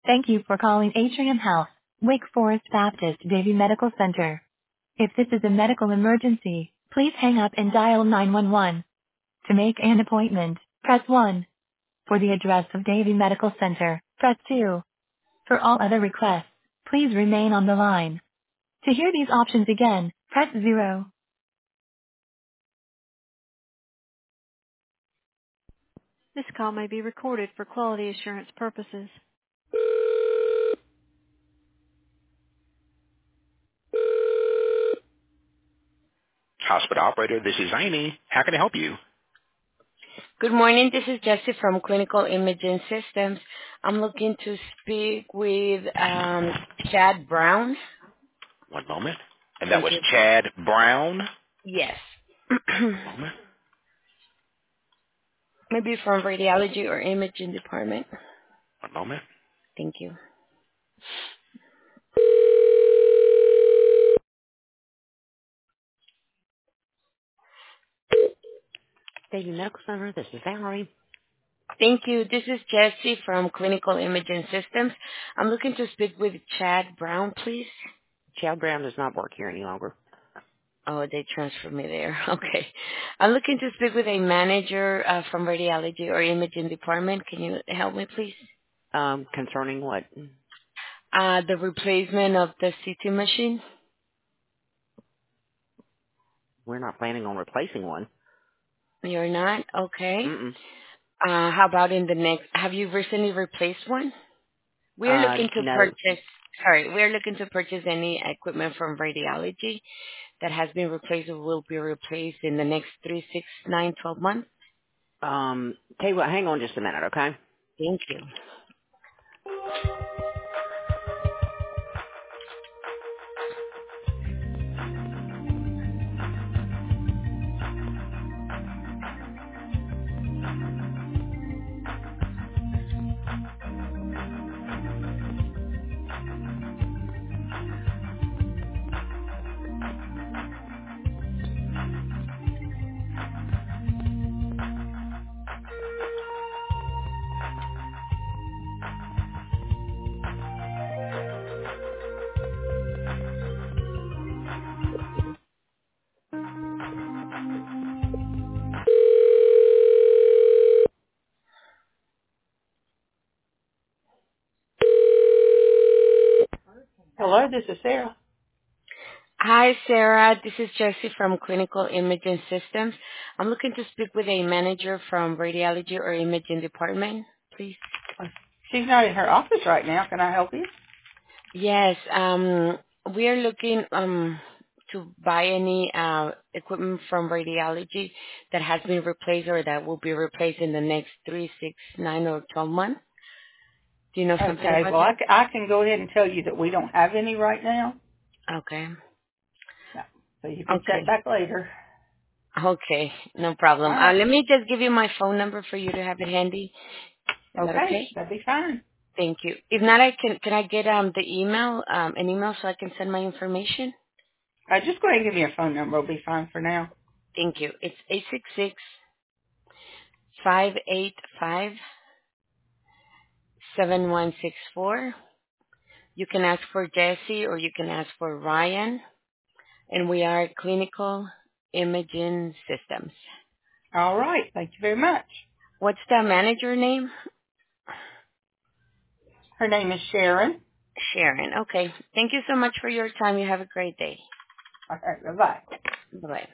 Thank you for calling Atrium Health, Wake Forest Baptist Davie Medical Center. If this is a medical emergency, please hang up and dial 911. To make an appointment, press 1. For the address of Davie Medical Center, press 2. For all other requests, please remain on the line. To hear these options again, press 0. This call may be recorded for quality assurance purposes. Hospital operator, this is Amy. How can I help you? Good morning. This is Jessie from Clinical Imaging Systems. I'm looking to speak with Chad Brown. One moment. And that Thank was you. Chad Brown. Yes. One moment. Maybe from radiology or imaging department. One moment. Thank you. Davie Medical Center, this is Valerie. Thank you. This is Jessie from Clinical Imaging Systems. I'm looking to speak with Chad Brown, please. Chad Brown does not work here any longer. Oh, they transferred me there. Okay. I'm looking to speak with a manager from radiology or imaging department. Can you help me, please? Concerning what? The replacement of the CT machine. We're not planning on replacing one. You're not? Okay. Mm-mm. How about in the next, have you recently replaced one? We're looking to No. purchase, we're looking to purchase any equipment from radiology that has been replaced or will be replaced in the next 3, 6, 9, 12 months. Tell you what, hang on just a minute, okay? Thank you. Hello, this is Sarah. Hi, Sarah. This is Jessie from Clinical Imaging Systems. I'm looking to speak with a manager from radiology or imaging department, please. She's not in her office right now. Can I help you? Yes, we are looking to buy any equipment from radiology that has been replaced or that will be replaced in the next 3, 6, 9, or 12 months. Do you know something Okay, about well, that? I can go ahead and tell you that we don't have any right now. Okay. No. So you can check Okay. back later. Okay. No All problem. right. Let me just give you my phone number for you to have it handy. Is that Okay, okay? that'd be fine. Thank you. If not, can I get the email, an email so I can send my information? Just go ahead and give me a phone number. It'll be fine for now. Thank you. It's 866-585 7164. You can ask for Jesse or you can ask for Ryan, and we are Clinical Imaging Systems. All right. Thank you very much. What's the manager name? Her name is Sharon. Sharon. Okay. Thank you so much for your time. You have a great day. All right. Bye-bye. Bye-bye.